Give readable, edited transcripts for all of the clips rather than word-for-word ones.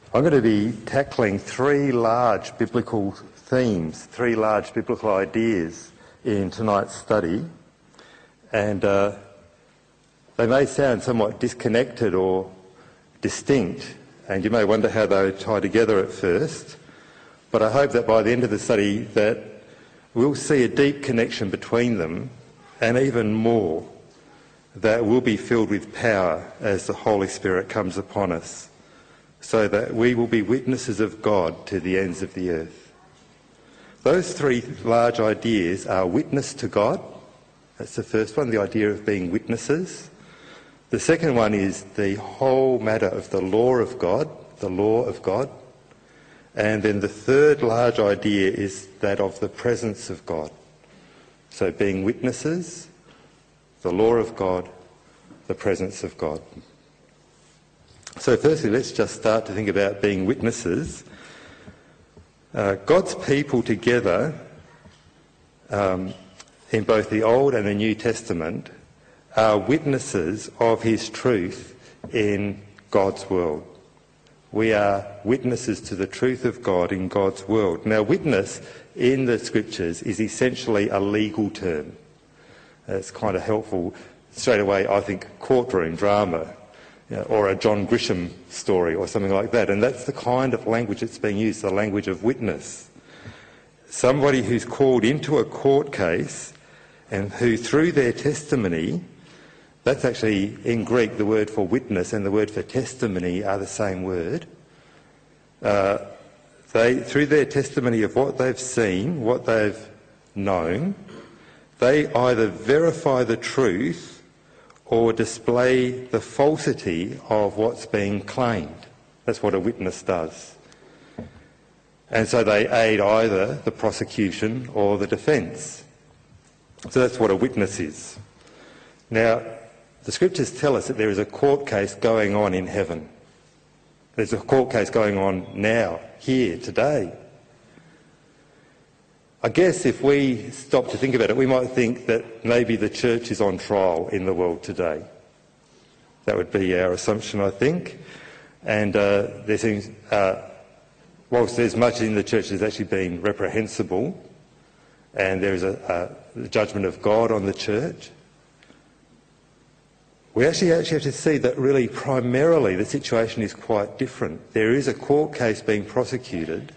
I'm going to be tackling three large biblical themes, three large biblical ideas in tonight's study. And they may sound somewhat disconnected or distinct, and you may wonder how they tie together at first. But I hope that by the end of the study that we'll see a deep connection between them, and even more, that we'll be filled with power as the Holy Spirit comes upon us, so that we will be witnesses of God to the ends of the earth. Those three large ideas are witness to God. That's the first one, the idea of being witnesses. The second one is the whole matter of the law of God, the law of God. And then the third large idea is that of the presence of God. So being witnesses, the law of God, the presence of God. So firstly, let's just start to think about being witnesses. God's people together, in both the Old and the New Testament, are witnesses of his truth in God's world. We are witnesses to the truth of God in God's world. Now, witness in the Scriptures is essentially a legal term. It's kind of helpful straight away, I think, courtroom drama, or a John Grisham story or something like that. And that's the kind of language that's being used, the language of witness. Somebody who's called into a court case and who, through their testimony, that's actually in Greek the word for witness and the word for testimony are the same word. Through their testimony of what they've seen, what they've known, they either verify the truth or display the falsity of what's being claimed. That's what a witness does. And so they aid either the prosecution or the defence. So that's what a witness is. Now, the Scriptures tell us that there is a court case going on in heaven. There's a court case going on now, here, today. I guess if we stop to think about it, we might think that maybe the church is on trial in the world today. That would be our assumption, I think. And there seems, whilst there's much in the church that's actually been reprehensible, and there is a judgment of God on the church, we actually have to see that really primarily the situation is quite different. There is a court case being prosecuted,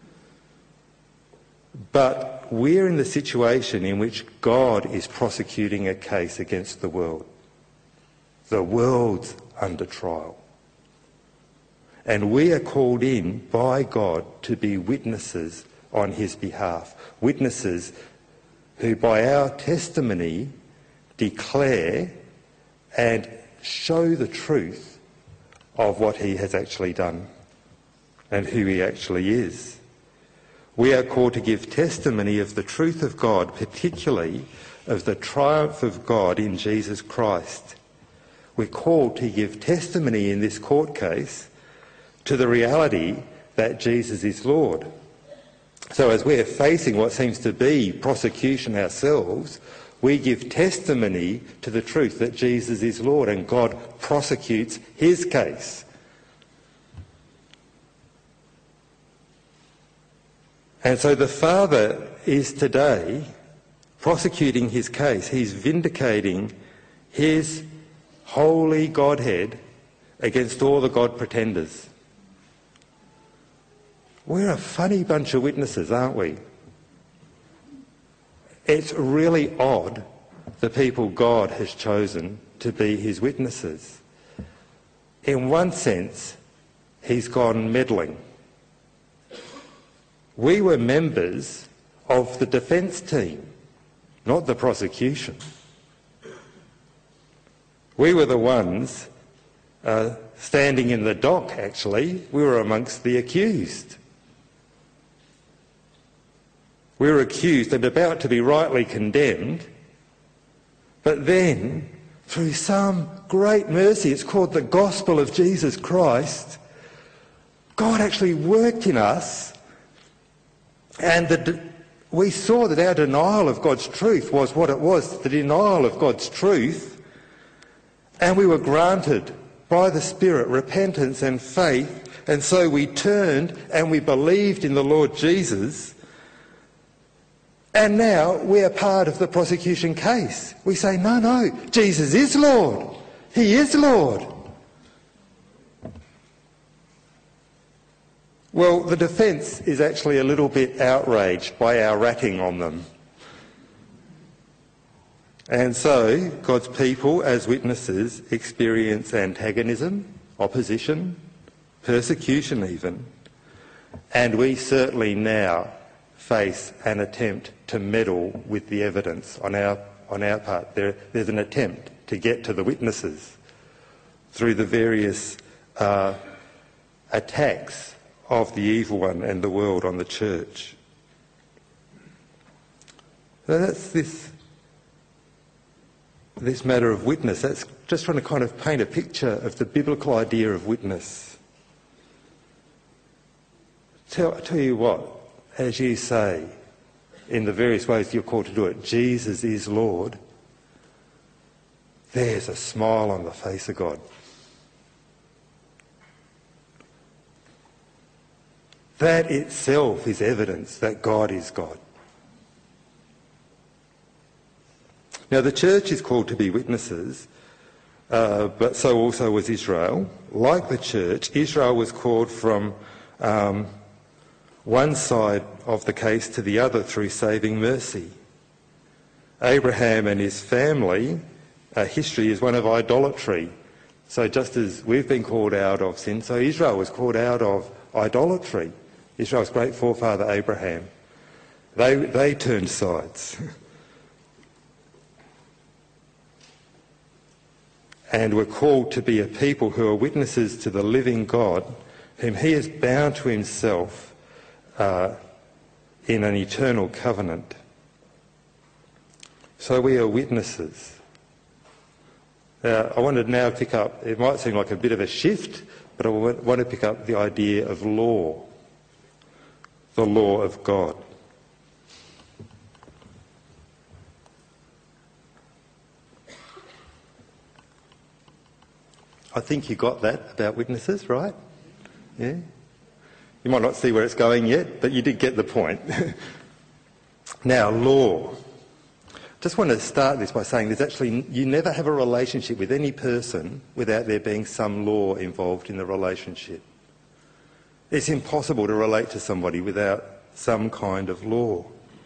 but we're in the situation in which God is prosecuting a case against the world. The world's under trial. And we are called in by God to be witnesses on his behalf. Witnesses who by our testimony declare and show the truth of what he has actually done and who he actually is. We are called to give testimony of the truth of God, particularly of the triumph of God in Jesus Christ. We're called to give testimony in this court case to the reality that Jesus is Lord. So as we're facing what seems to be prosecution ourselves, we give testimony to the truth that Jesus is Lord and God prosecutes his case. And so the Father is today prosecuting his case. He's vindicating his holy Godhead against all the God pretenders. We're a funny bunch of witnesses, aren't we? It's really odd, the people God has chosen to be his witnesses. In one sense, he's gone meddling. We were members of the defence team, not the prosecution. We were the ones standing in the dock, actually. We were amongst the accused. We were accused and about to be rightly condemned, but then, through some great mercy, it's called the gospel of Jesus Christ, God actually worked in us. And we saw that our denial of God's truth was what it was, the denial of God's truth, and we were granted by the Spirit, repentance and faith, and so we turned and we believed in the Lord Jesus, and now we are part of the prosecution case. We say, no, Jesus is Lord. He is Lord. Well, the defence is actually a little bit outraged by our ratting on them. And so God's people, as witnesses, experience antagonism, opposition, persecution even, and we certainly now face an attempt to meddle with the evidence on our part. There's an attempt to get to the witnesses through the various attacks of the evil one and the world on the church. So that's this matter of witness. That's just trying to kind of paint a picture of the biblical idea of witness. Tell you what, as you say, in the various ways you're called to do it, Jesus is Lord, there's a smile on the face of God. That itself is evidence that God is God. Now, the church is called to be witnesses, but so also was Israel. Like the church, Israel was called from one side of the case to the other through saving mercy. Abraham and his family history is one of idolatry. So just as we've been called out of sin, so Israel was called out of idolatry. Israel's great forefather Abraham. They turned sides. And were called to be a people who are witnesses to the living God, whom he has bound to himself in an eternal covenant. So we are witnesses. I want to now pick up, it might seem like a bit of a shift, but I want to pick up the idea of law, the law of God. I think you got that about witnesses, right? Yeah? You might not see where it's going yet, but you did get the point. Now, law. Just want to start this by saying you never have a relationship with any person without there being some law involved in the relationship. It's impossible to relate to somebody without some kind of law.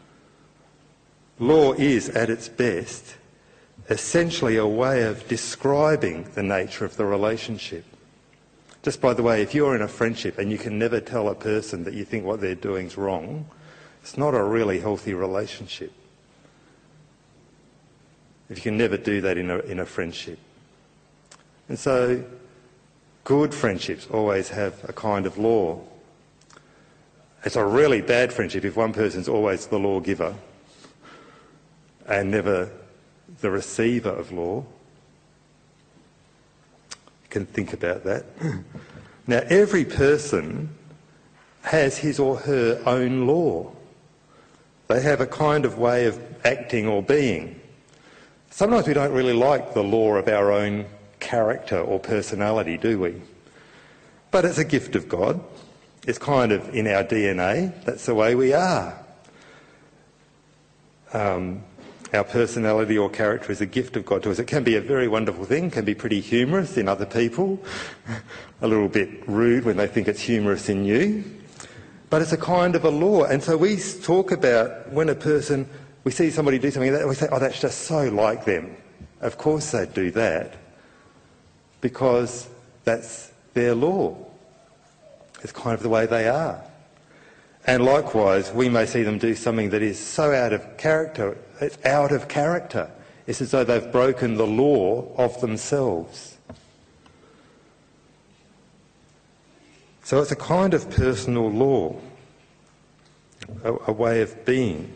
Law is, at its best, essentially a way of describing the nature of the relationship. Just by the way, if you're in a friendship and you can never tell a person that you think what they're doing is wrong, it's not a really healthy relationship. If you can never do that in a friendship. And so good friendships always have a kind of law. It's a really bad friendship if one person's always the lawgiver and never the receiver of law. You can think about that. Now, every person has his or her own law. They have a kind of way of acting or being. Sometimes we don't really like the law of our own character or personality, do we? But it's a gift of God. It's kind of in our DNA. That's the way we are. Our personality or character is a gift of God to us. It can be a very wonderful thing, can be pretty humorous in other people, a little bit rude when they think it's humorous in you. But it's a kind of a law. And so we talk about when we see somebody do something, and we say, oh, that's just so like them. Of course they'd do that, because that's their law. It's kind of the way they are. And likewise, we may see them do something that is so out of character. It's out of character. It's as though they've broken the law of themselves. So it's a kind of personal law, a way of being.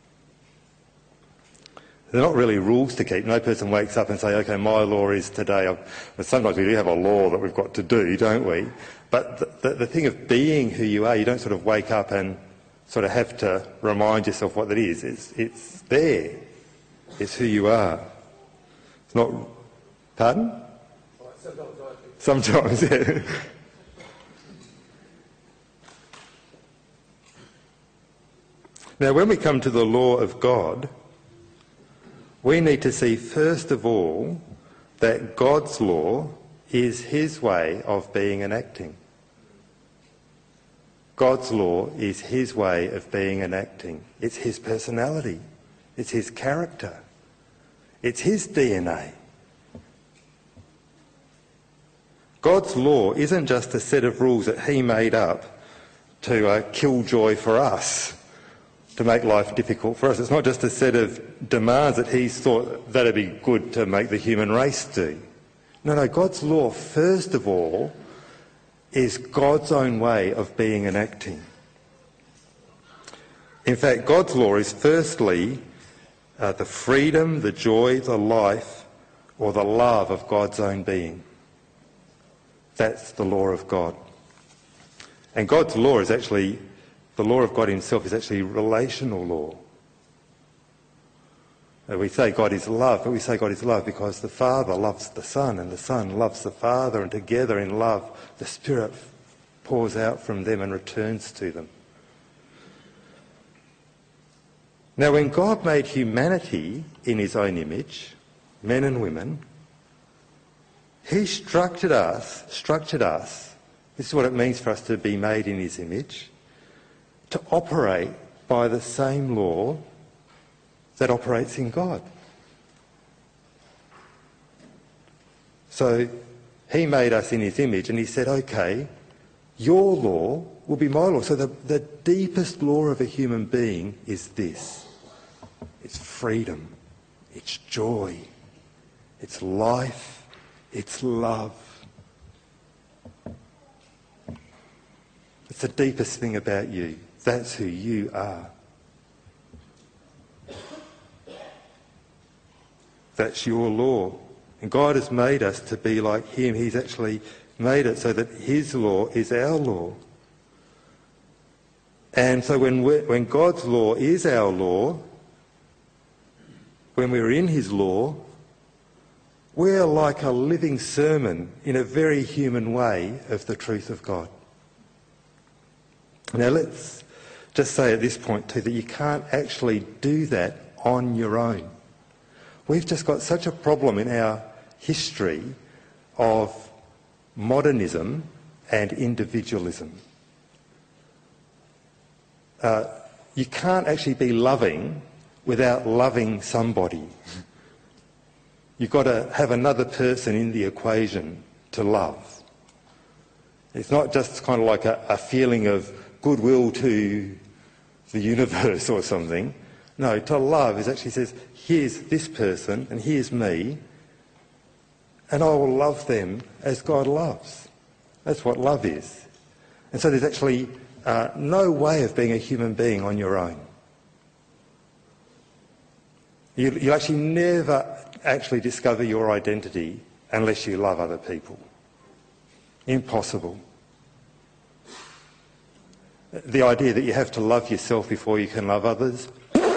They're not really rules to keep. No person wakes up and say, OK, my law is today. Sometimes we do have a law that we've got to do, don't we? But the thing of being who you are, you don't sort of wake up and sort of have to remind yourself what that is. It's there. It's who you are. It's not... Pardon? Sometimes, yeah. Now, when we come to the law of God, we need to see first of all that God's law is his way of being and acting. God's law is his way of being and acting. It's his personality. It's his character. It's his DNA. God's law isn't just a set of rules that he made up to kill joy for us, to make life difficult for us. It's not just a set of demands that he's thought that'd be good to make the human race do. No, God's law, first of all, is God's own way of being and acting. In fact, God's law is firstly the freedom, the joy, the life, or the love of God's own being. That's the law of God. And God's law is actually, the law of God himself is actually relational law. We say God is love, but we say God is love because the Father loves the Son and the Son loves the Father, and together in love the Spirit pours out from them and returns to them. Now, when God made humanity in his own image, men and women, he structured us, this is what it means for us to be made in his image, to operate by the same law that operates in God. So he made us in his image and he said, okay, your law will be my law. So the deepest law of a human being is this. It's freedom, it's joy, it's life, it's love. It's the deepest thing about you. That's who you are. That's your law. And God has made us to be like him. He's actually made it so that his law is our law. And so when God's law is our law, when we're in his law, we're like a living sermon in a very human way of the truth of God. Now let's just say at this point too that you can't actually do that on your own. We've just got such a problem in our history of modernism and individualism. You can't actually be loving without loving somebody. You've got to have another person in the equation to love. It's not just kind of like a feeling of goodwill to the universe or something. No, to love is actually says, here's this person and here's me, and I will love them as God loves. That's what love is. And so there's actually no way of being a human being on your own. You'll actually never actually discover your identity unless you love other people. Impossible. The idea that you have to love yourself before you can love others.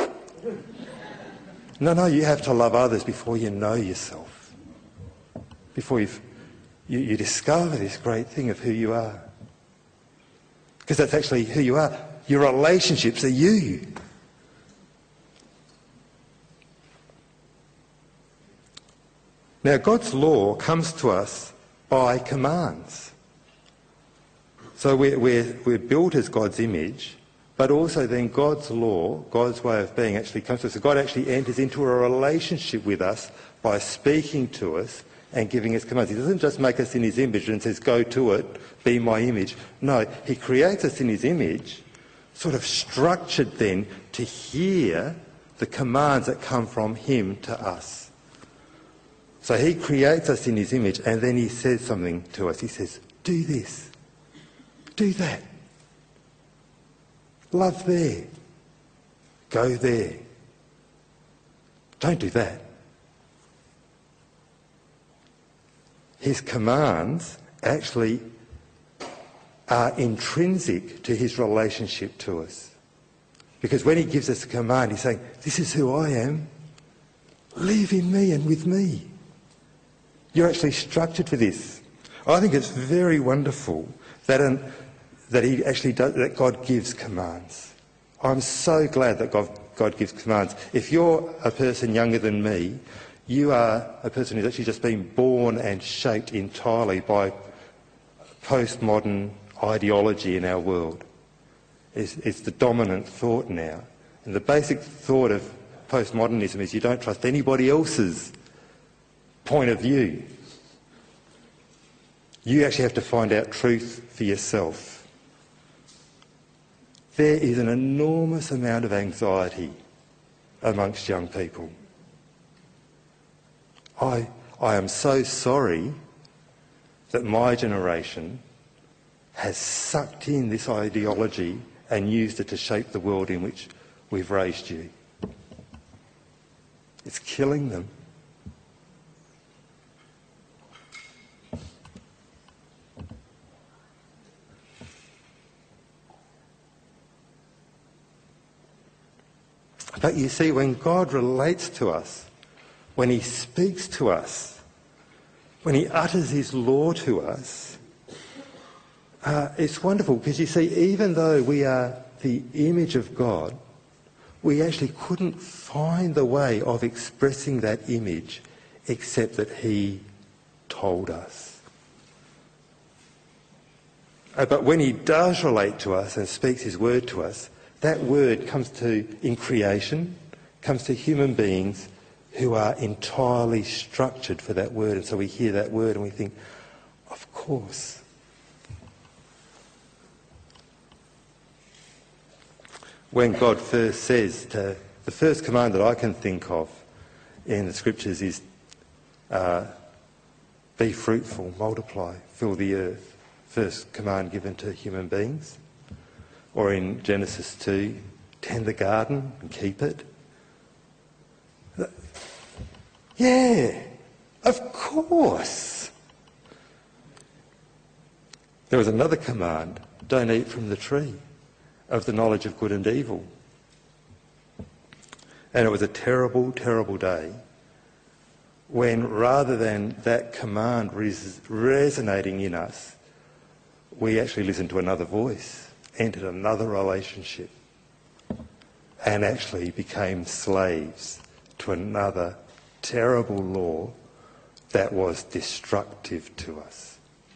No, you have to love others before you know yourself. Before you discover this great thing of who you are. Because that's actually who you are. Your relationships are you. Now, God's law comes to us by commands. So we're built as God's image, but also then God's law, God's way of being actually comes to us. So God actually enters into a relationship with us by speaking to us and giving us commands. He doesn't just make us in his image and says, go to it, be my image. No, he creates us in his image, sort of structured then to hear the commands that come from him to us. So he creates us in his image and then he says something to us. He says, do this, do that, love there, go there, don't do that. His commands actually are intrinsic to his relationship to us. Because when he gives us a command, he's saying, this is who I am. Live in me and with me. You're actually structured for this. I think it's very wonderful that that God gives commands. I'm so glad that God gives commands. If you're a person younger than me, you are a person who's actually just been born and shaped entirely by postmodern ideology in our world. It's the dominant thought now. And the basic thought of postmodernism is you don't trust anybody else's point of view. You actually have to find out truth for yourself. There is an enormous amount of anxiety amongst young people. I am so sorry that my generation has sucked in this ideology and used it to shape the world in which we've raised you. It's killing them. But you see, when God relates to us, when he speaks to us, when he utters his law to us, it's wonderful because you see, even though we are the image of God, we actually couldn't find the way of expressing that image except that he told us. But when he does relate to us and speaks his word to us, that word comes in creation, comes to human beings who are entirely structured for that word. And so we hear that word and we think, of course. When God first says the first command that I can think of in the scriptures is be fruitful, multiply, fill the earth. First command given to human beings. Or in Genesis 2, tend the garden and keep it. Yeah, of course. There was another command, don't eat from the tree of the knowledge of good and evil. And it was a terrible, terrible day when rather than that command resonating in us, we actually listened to another voice, entered another relationship, and actually became slaves to another terrible law that was destructive to us.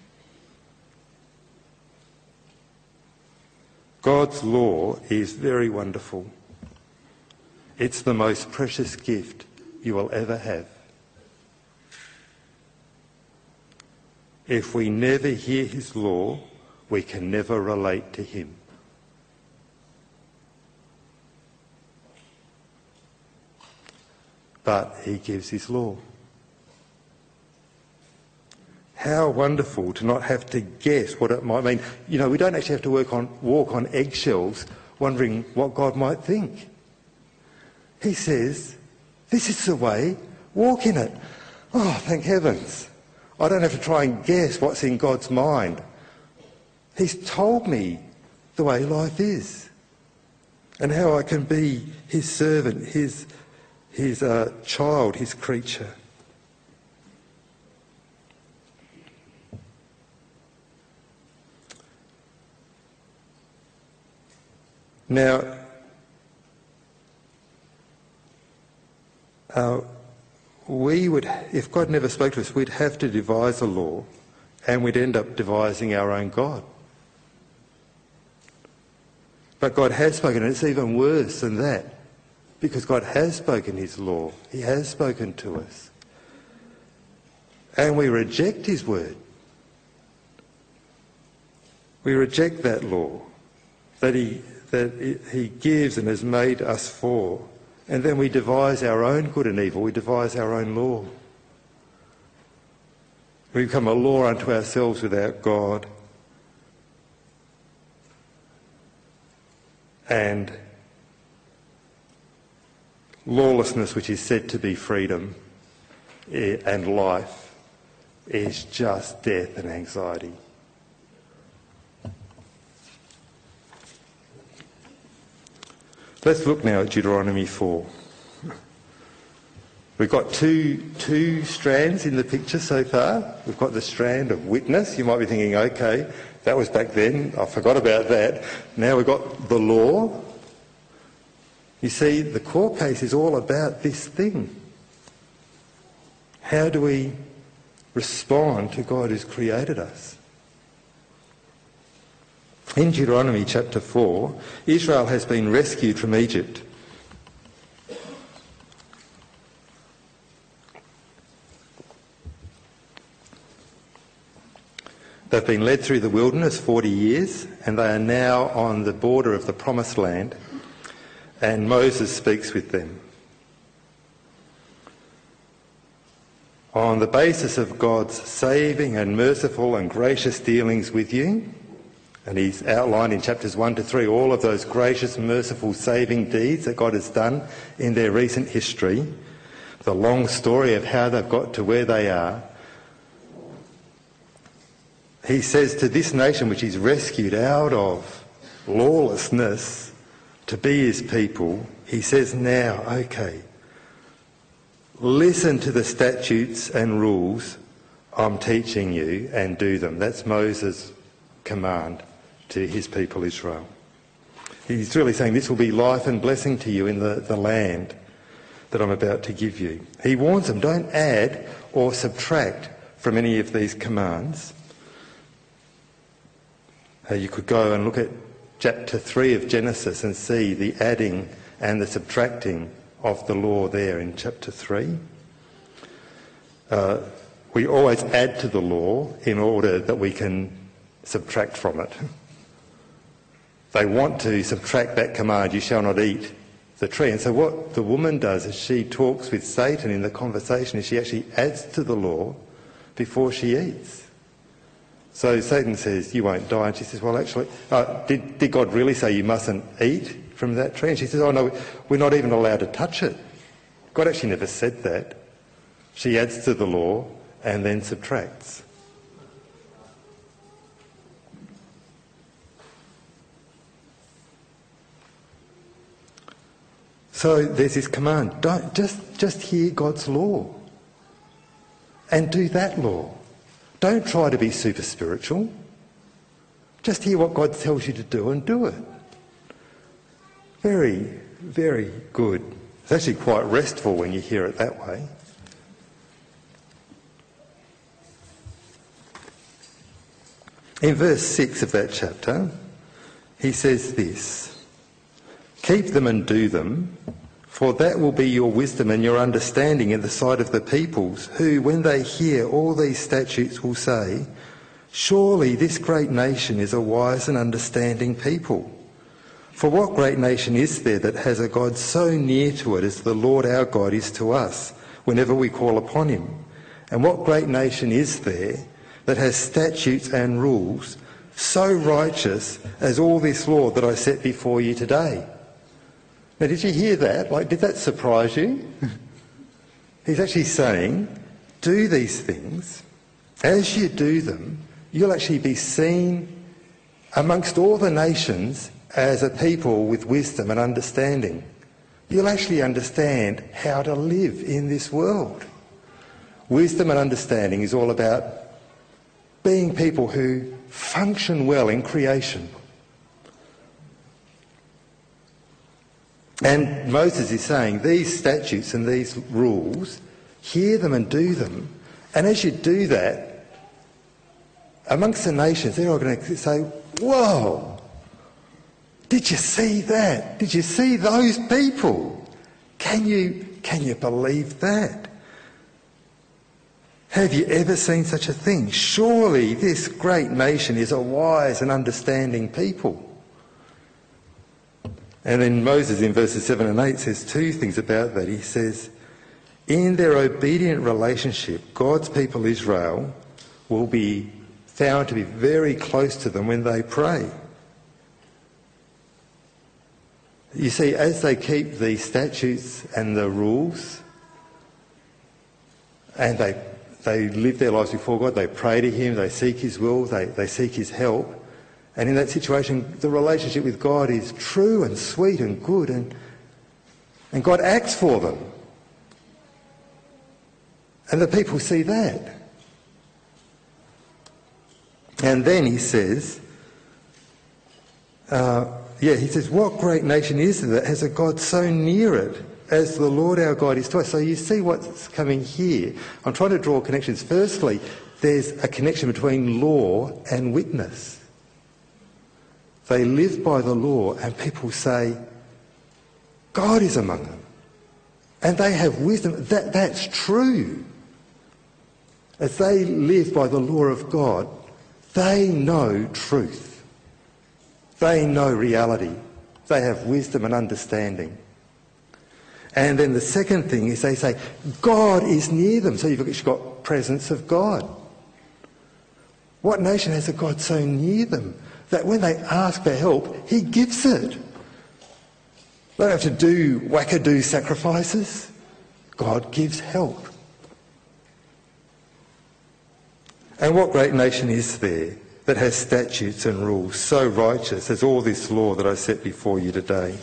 God's law is very wonderful. It's the most precious gift you will ever have. If we never hear his law, we can never relate to him. But he gives his law. How wonderful to not have to guess what it might mean. You know, we don't actually have to walk on eggshells wondering what God might think. He says, this is the way, walk in it. Oh, thank heavens. I don't have to try and guess what's in God's mind. He's told me the way life is and how I can be his servant, his child, his creature. Now, we would, if God never spoke to us, we'd have to devise a law and we'd end up devising our own God. But God has spoken, and it's even worse than that, because God has spoken his law. He has spoken to us. And we reject his word. We reject that law that he gives and has made us for. And then we devise our own good and evil. We devise our own law. We become a law unto ourselves without God. And lawlessness, which is said to be freedom and life, is just death and anxiety. Let's look now at Deuteronomy 4. We've got two strands in the picture so far. We've got the strand of witness. You might be thinking, okay, that was back then. I forgot about that. Now we've got the law. You see, the court case is all about this thing. How do we respond to God who's created us? In Deuteronomy chapter 4, Israel has been rescued from Egypt. They've been led through the wilderness 40 years, and they are now on the border of the Promised Land, and Moses speaks with them. On the basis of God's saving and merciful and gracious dealings with you, and he's outlined in chapters 1 to 3 all of those gracious, merciful, saving deeds that God has done in their recent history, the long story of how they've got to where they are. He says to this nation which he's rescued out of lawlessness to be his people, he says now, okay, listen to the statutes and rules I'm teaching you and do them. That's Moses' command to his people Israel. He's really saying this will be life and blessing to you in the land that I'm about to give you. He warns them, don't add or subtract from any of these commands. You could go and look at chapter 3 of Genesis and see the adding and the subtracting of the law there in chapter 3. We always add to the law in order that we can subtract from it. They want to subtract that command, you shall not eat the tree. And so what the woman does is she talks with Satan in the conversation, is she actually adds to the law before she eats. So Satan says, you won't die. And she says, well, actually, did God really say you mustn't eat from that tree? And she says, oh, no, we're not even allowed to touch it. God actually never said that. She adds to the law and then subtracts. So there's this command, don't just hear God's law and do that law. Don't try to be super spiritual. Just hear what God tells you to do and do it. Very, very good. It's actually quite restful when you hear it that way. In verse 6 of that chapter, he says this, keep them and do them, for that will be your wisdom and your understanding in the sight of the peoples, who, when they hear all these statutes, will say, surely this great nation is a wise and understanding people. For what great nation is there that has a God so near to it as the Lord our God is to us, whenever we call upon him? And what great nation is there that has statutes and rules so righteous as all this law that I set before you today? Now, did you hear that? Did that surprise you? He's actually saying, do these things. As you do them, you'll actually be seen amongst all the nations as a people with wisdom and understanding. You'll actually understand how to live in this world. Wisdom and understanding is all about being people who function well in creation. And Moses is saying these statutes and these rules, hear them and do them. And as you do that, amongst the nations, they're all going to say, whoa, did you see that? Did you see those people? Can you believe that? Have you ever seen such a thing? Surely this great nation is a wise and understanding people. And then Moses in verses 7 and 8 says two things about that. He says, in their obedient relationship, God's people Israel will be found to be very close to them when they pray. You see, as they keep the statutes and the rules, and they live their lives before God, they pray to him, they seek his will, they seek his help, and in that situation, the relationship with God is true and sweet and good, and God acts for them. And the people see that. And then he says, what great nation is it that has a God so near it as the Lord our God is to us? So you see what's coming here. I'm trying to draw connections. Firstly, there's a connection between law and witness. They live by the law, and people say, God is among them. And they have wisdom. That's true. As they live by the law of God, they know truth. They know reality. They have wisdom and understanding. And then the second thing is they say, God is near them. So you've got presence of God. What nation has a God so near them that when they ask for help, he gives it? They don't have to do wackadoo sacrifices. God gives help. And what great nation is there that has statutes and rules so righteous as all this law that I set before you today?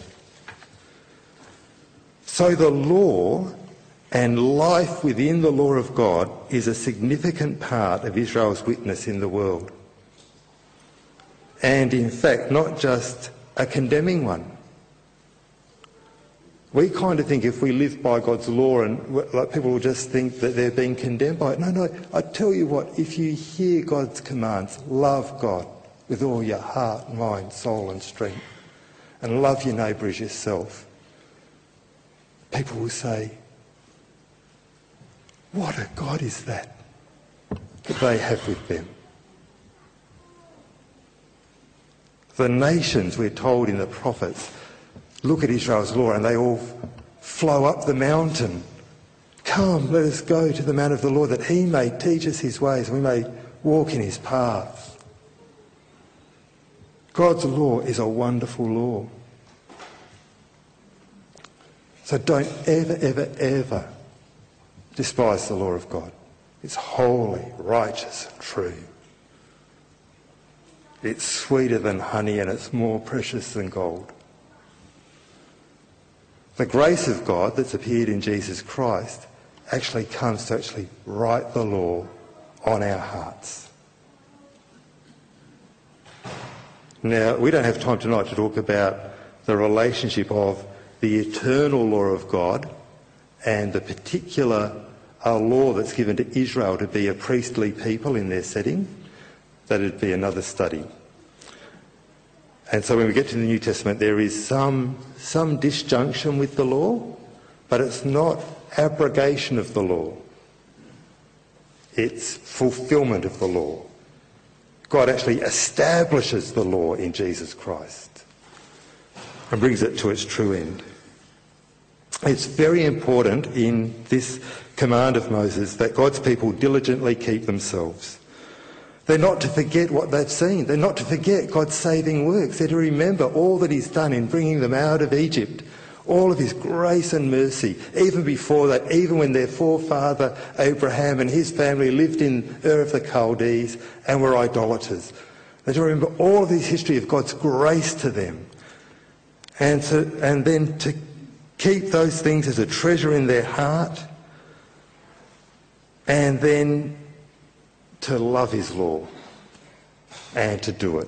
So the law and life within the law of God is a significant part of Israel's witness in the world. And in fact, not just a condemning one. We kind of think if we live by God's law, and people will just think that they're being condemned by it. No, I tell you what, if you hear God's commands, love God with all your heart, mind, soul and strength, and love your neighbour as yourself, people will say, what a God is that they have with them? The nations, we're told in the prophets, look at Israel's law and they all flow up the mountain. Come, let us go to the mount of the Lord that he may teach us his ways and we may walk in his paths. God's law is a wonderful law. So don't ever, ever, ever despise the law of God. It's holy, righteous and true. It's sweeter than honey and it's more precious than gold. The grace of God that's appeared in Jesus Christ actually comes to actually write the law on our hearts. Now, we don't have time tonight to talk about the relationship of the eternal law of God and the particular law that's given to Israel to be a priestly people in their setting. That'd be another study. And so when we get to the New Testament, there is some disjunction with the law, but it's not abrogation of the law. It's fulfilment of the law. God actually establishes the law in Jesus Christ and brings it to its true end. It's very important in this command of Moses that God's people diligently keep themselves. They're not to forget what they've seen. They're not to forget God's saving works. They're to remember all that he's done in bringing them out of Egypt, all of his grace and mercy, even before that, even when their forefather Abraham and his family lived in Ur of the Chaldees and were idolaters. They're to remember all of this history of God's grace to them and then to keep those things as a treasure in their heart and then to love his law and to do it.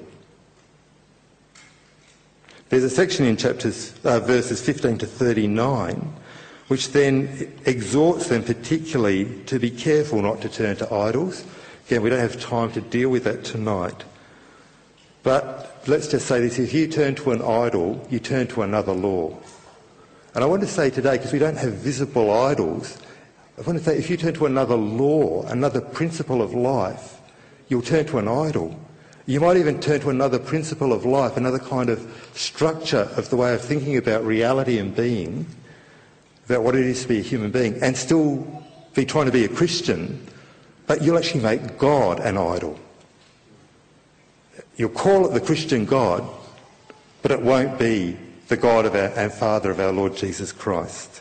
There's a section in verses 15 to 39 which then exhorts them particularly to be careful not to turn to idols. Again, we don't have time to deal with that tonight. But let's just say this, if you turn to an idol, you turn to another law. And I want to say today, because we don't have visible idols, I want to say if you turn to another law, another principle of life, you'll turn to an idol. You might even turn to another principle of life, another kind of structure of the way of thinking about reality and being, about what it is to be a human being, and still be trying to be a Christian, but you'll actually make God an idol. You'll call it the Christian God, but it won't be the God of and Father of our Lord Jesus Christ.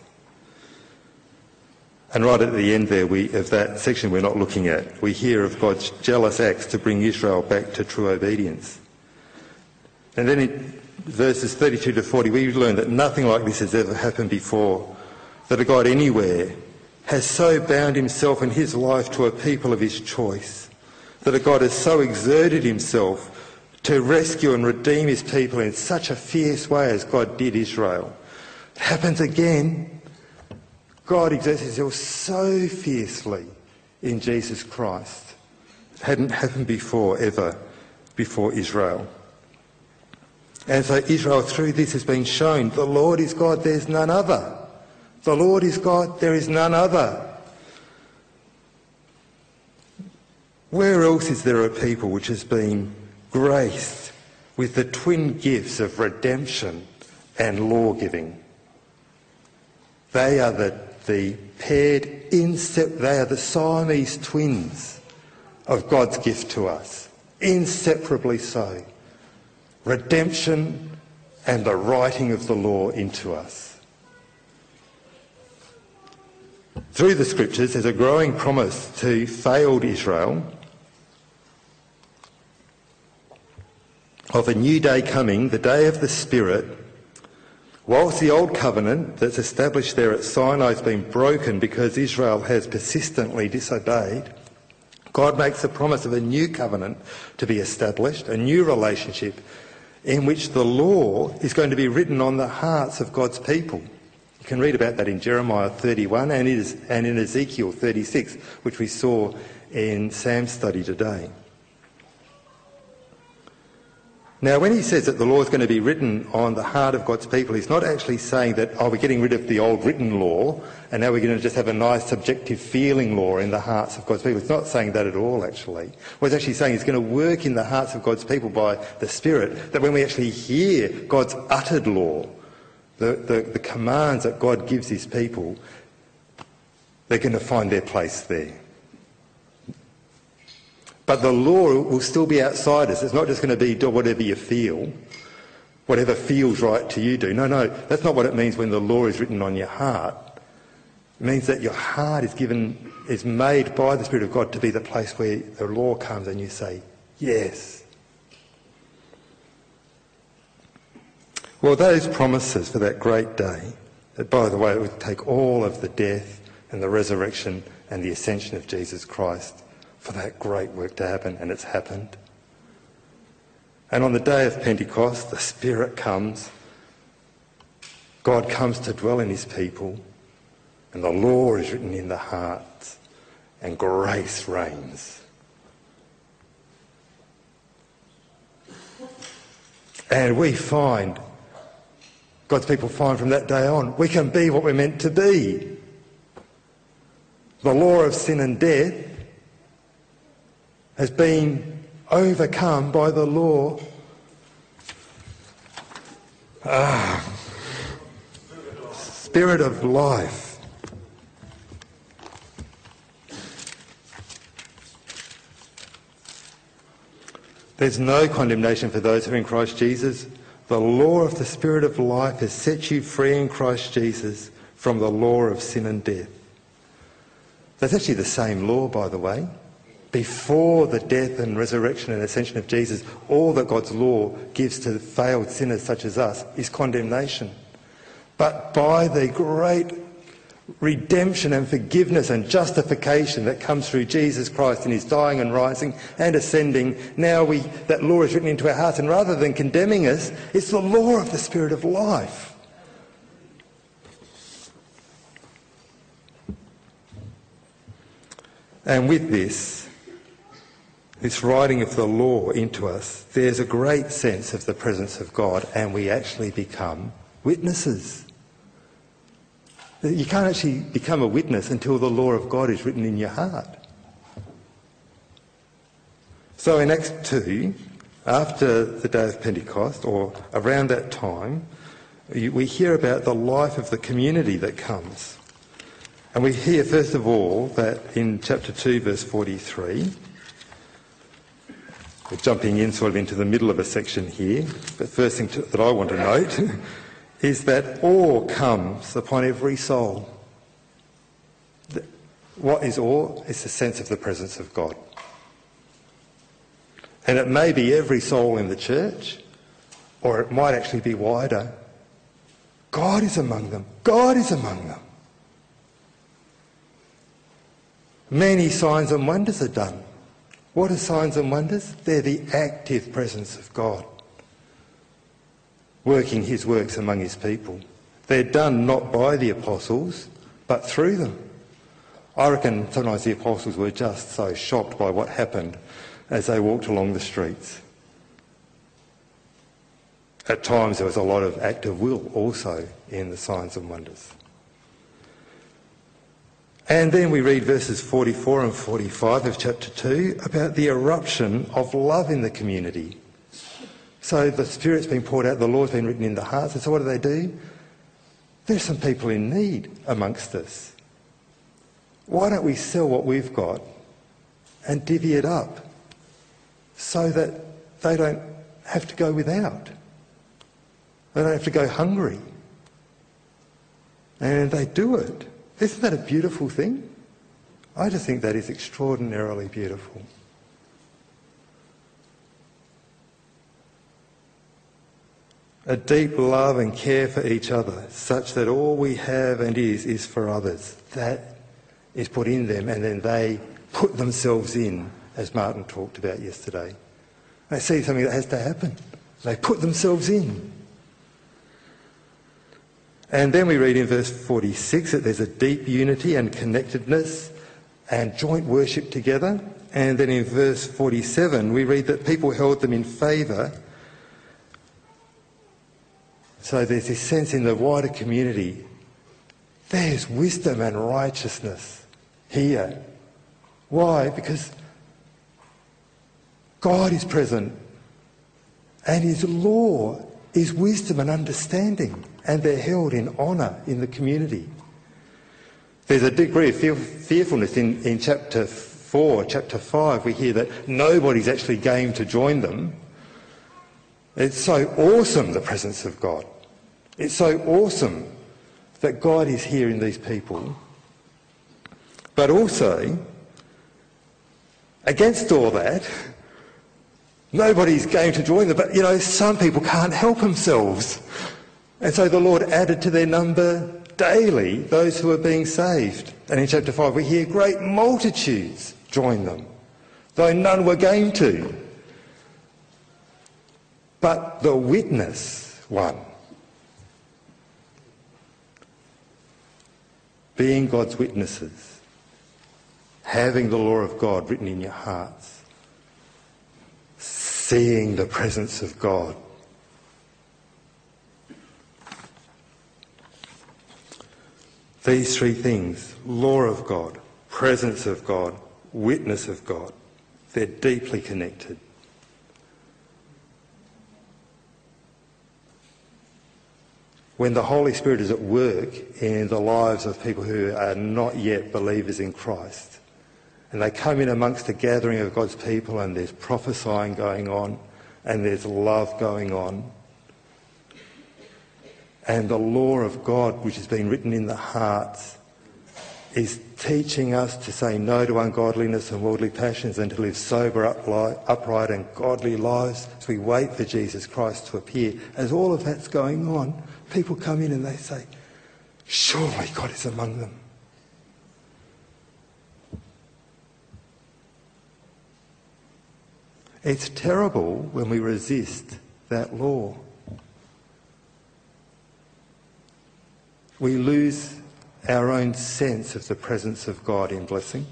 And right at the end there of that section we're not looking at, we hear of God's jealous acts to bring Israel back to true obedience. And then in verses 32 to 40, we learn that nothing like this has ever happened before, that a God anywhere has so bound himself and his life to a people of his choice, that a God has so exerted himself to rescue and redeem his people in such a fierce way as God did Israel. It happens again. God exerts himself so fiercely in Jesus Christ. It hadn't happened before, ever, before Israel. And so Israel, through this, has been shown the Lord is God, there's none other. The Lord is God, there is none other. Where else is there a people which has been graced with the twin gifts of redemption and law-giving? They are the Siamese twins of God's gift to us, inseparably so. Redemption and the writing of the law into us. Through the Scriptures, there's a growing promise to failed Israel of a new day coming, the day of the Spirit. Whilst the old covenant that's established there at Sinai has been broken because Israel has persistently disobeyed, God makes a promise of a new covenant to be established, a new relationship in which the law is going to be written on the hearts of God's people. You can read about that in Jeremiah 31 and in Ezekiel 36, which we saw in Sam's study today. Now, when he says that the law is going to be written on the heart of God's people, he's not actually saying that, we're getting rid of the old written law and now we're going to just have a nice subjective feeling law in the hearts of God's people. It's not saying that at all, actually. What it's actually saying is going to work in the hearts of God's people by the Spirit, that when we actually hear God's uttered law, the commands that God gives his people, they're going to find their place there. But the law will still be outside us. It's not just going to be do whatever you feel, whatever feels right to you do. No, that's not what it means when the law is written on your heart. It means that your heart is made by the Spirit of God to be the place where the law comes and you say, yes. Well, those promises for that great day, that by the way, it would take all of the death and the resurrection and the ascension of Jesus Christ for that great work to happen, and it's happened. And on the day of Pentecost, the Spirit comes, God comes to dwell in his people, and the law is written in the hearts, and grace reigns. And we find, God's people find from that day on, we can be what we're meant to be. The law of sin and death has been overcome by the law Spirit of life. There's no condemnation for those who are in Christ Jesus. The law of the Spirit of life has set you free in Christ Jesus from the law of sin and death. That's actually the same law, by the way. Before the death and resurrection and ascension of Jesus, all that God's law gives to failed sinners such as us is condemnation. But by the great redemption and forgiveness and justification that comes through Jesus Christ in his dying and rising and ascending, now that law is written into our hearts, and rather than condemning us, it's the law of the Spirit of life. And with this writing of the law into us, there's a great sense of the presence of God, and we actually become witnesses. You can't actually become a witness until the law of God is written in your heart. So in Acts 2, after the day of Pentecost, or around that time, we hear about the life of the community that comes. And we hear, first of all, that in chapter 2, verse 43, we're jumping in sort of into the middle of a section here, but first thing that I want to note is that awe comes upon every soul. What is awe? It's the sense of the presence of God. And it may be every soul in the church, or it might actually be wider. God is among them. God is among them. Many signs and wonders are done. What are signs and wonders? They're the active presence of God, working his works among his people. They're done not by the apostles, but through them. I reckon sometimes the apostles were just so shocked by what happened as they walked along the streets. At times there was a lot of act of will also in the signs and wonders. And then we read verses 44 and 45 of chapter 2 about the eruption of love in the community. So the Spirit's been poured out, the law's been written in the hearts, and so what do? There's some people in need amongst us. Why don't we sell what we've got and divvy it up so that they don't have to go without? They don't have to go hungry. And they do it. Isn't that a beautiful thing? I just think that is extraordinarily beautiful. A deep love and care for each other, such that all we have and is for others. That is put in them, and then they put themselves in, as Martin talked about yesterday. They see something that has to happen. They put themselves in. And then we read in verse 46 that there's a deep unity and connectedness and joint worship together. And then in verse 47 we read that people held them in favour. So there's this sense in the wider community, there's wisdom and righteousness here. Why? Because God is present and his law is wisdom and understanding, and they're held in honour in the community. There's a degree of fearfulness in chapter 4, chapter 5. We hear that nobody's actually game to join them. It's so awesome, the presence of God. It's so awesome that God is here in these people. But also, against all that, nobody's game to join them. But, some people can't help themselves. And so the Lord added to their number daily those who are being saved. And in chapter 5 we hear great multitudes join them, though none were game to. But the witness one, being God's witnesses, having the law of God written in your hearts, seeing the presence of God. These three things, law of God, presence of God, witness of God, they're deeply connected. When the Holy Spirit is at work in the lives of people who are not yet believers in Christ, and they come in amongst the gathering of God's people and there's prophesying going on and there's love going on, and the law of God, which has been written in the hearts, is teaching us to say no to ungodliness and worldly passions and to live sober, upright and godly lives as we wait for Jesus Christ to appear. As all of that's going on, people come in and they say, surely God is among them. It's terrible when we resist that law. We lose our own sense of the presence of God in blessing,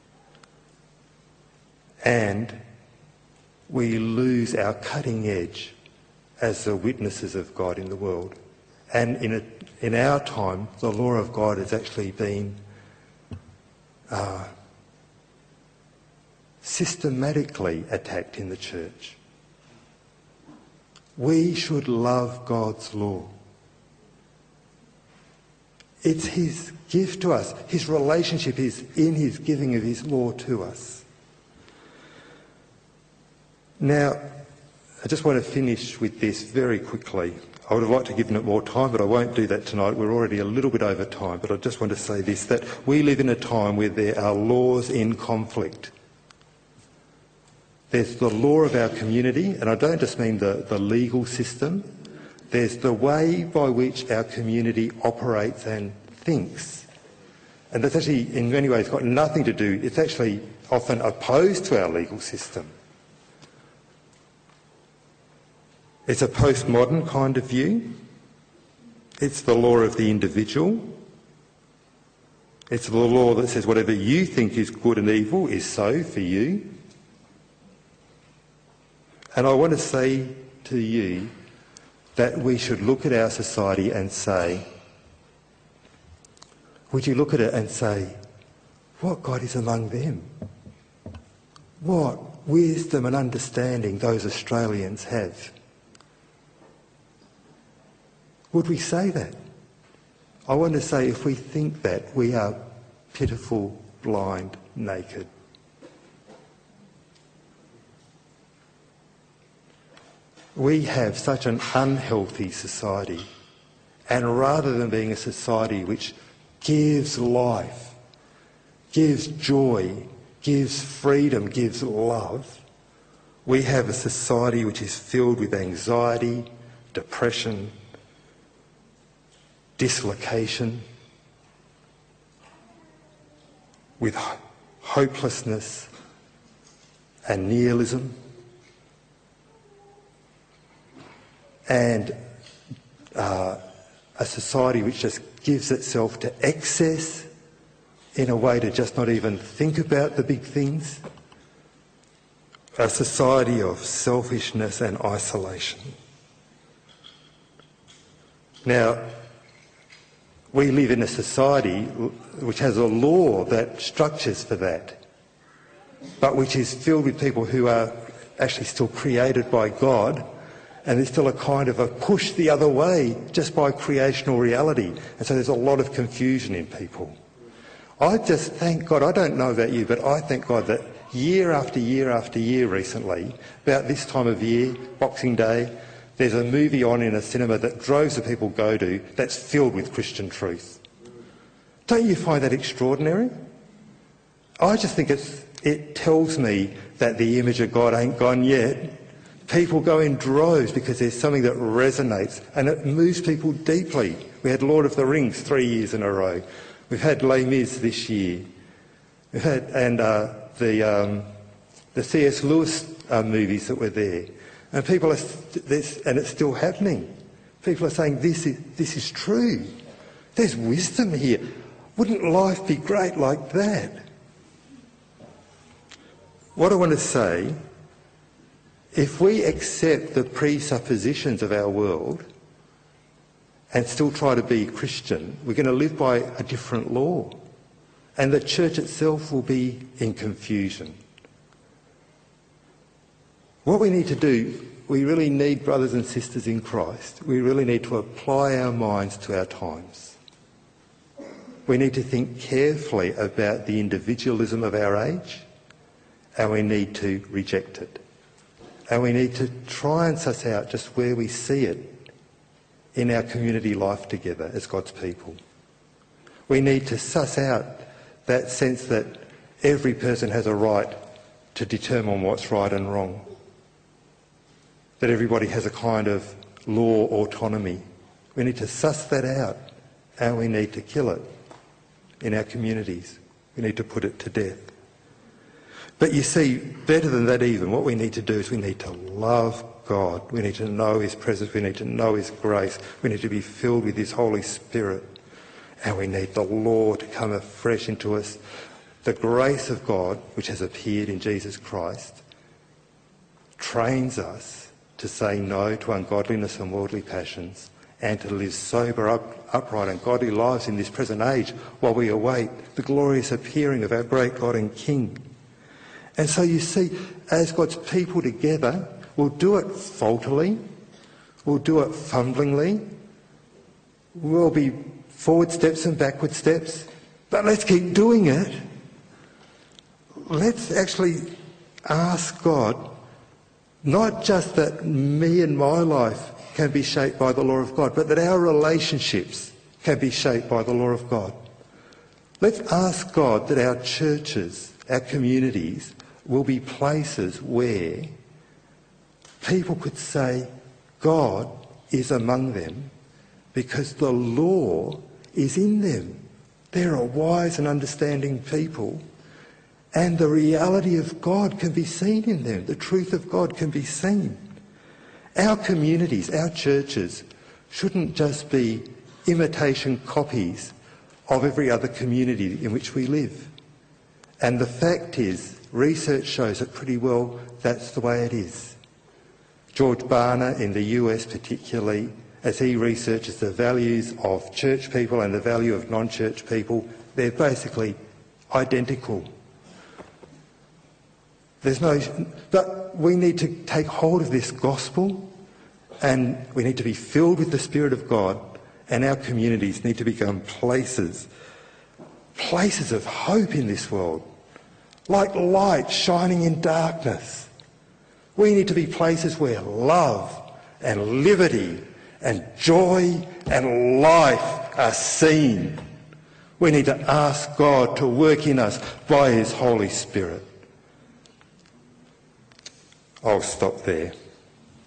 and we lose our cutting edge as the witnesses of God in the world. And in our time, the law of God has actually been systematically attacked in the church. We should love God's law. It's his gift to us. His relationship is in his giving of his law to us. Now, I just want to finish with this very quickly. I would have liked to give it more time, but I won't do that tonight. We're already a little bit over time, but I just want to say this, that we live in a time where there are laws in conflict. There's the law of our community, and I don't just mean the legal system. There's the way by which our community operates and thinks. And that's actually, in many ways, got nothing to do, it's actually often opposed to our legal system. It's a postmodern kind of view. It's the law of the individual. It's the law that says whatever you think is good and evil is so for you. And I want to say to you that we should look at our society and say, would you look at it and say, what God is among them? What wisdom and understanding those Australians have? Would we say that? I want to say if we think that, we are pitiful, blind, naked. We have such an unhealthy society, and rather than being a society which gives life, gives joy, gives freedom, gives love, we have a society which is filled with anxiety, depression, dislocation, with hopelessness and nihilism, and a society which just gives itself to excess in a way to just not even think about the big things. A society of selfishness and isolation. Now, we live in a society which has a law that structures for that, but which is filled with people who are actually still created by God, and there's still a kind of a push the other way just by creational reality. And so there's a lot of confusion in people. I just thank God, I don't know about you, but I thank God that year after year after year recently, about this time of year, Boxing Day, there's a movie on in a cinema that droves of people go to that's filled with Christian truth. Don't you find that extraordinary? I just think it tells me that the image of God ain't gone yet. People go in droves because there's something that resonates and it moves people deeply. We had Lord of the Rings 3 years in a row. We've had Les Mis this year. We've had the C.S. Lewis movies that were there. And people are, and it's still happening. People are saying this is true. There's wisdom here. Wouldn't life be great like that? What I want to say, if we accept the presuppositions of our world and still try to be Christian, we're going to live by a different law. And the church itself will be in confusion. What we need to do, we really need brothers and sisters in Christ. We really need to apply our minds to our times. We need to think carefully about the individualism of our age, and we need to reject it. And we need to try and suss out just where we see it in our community life together as God's people. We need to suss out that sense that every person has a right to determine what's right and wrong. That everybody has a kind of law autonomy. We need to suss that out, and we need to kill it in our communities. We need to put it to death. But you see, better than that even, what we need to do is we need to love God. We need to know His presence. We need to know His grace. We need to be filled with His Holy Spirit. And we need the law to come afresh into us. The grace of God, which has appeared in Jesus Christ, trains us to say no to ungodliness and worldly passions and to live sober, upright and godly lives in this present age while we await the glorious appearing of our great God and King. And so you see, as God's people together, we'll do it faultily, we'll do it fumblingly, we'll be forward steps and backward steps, but let's keep doing it. Let's actually ask God, not just that me and my life can be shaped by the law of God, but that our relationships can be shaped by the law of God. Let's ask God that our churches, our communities, will be places where people could say God is among them because the law is in them. There are wise and understanding people, and the reality of God can be seen in them. The truth of God can be seen. Our communities, our churches, shouldn't just be imitation copies of every other community in which we live. And the fact is, research shows that pretty well that's the way it is. George Barna in the US particularly, as he researches the values of church people and the value of non-church people, they're basically identical. But we need to take hold of this gospel, and we need to be filled with the Spirit of God, and our communities need to become places of hope in this world, like light shining in darkness. We need to be places where love and liberty and joy and life are seen. We need to ask God to work in us by his Holy Spirit. I'll stop there.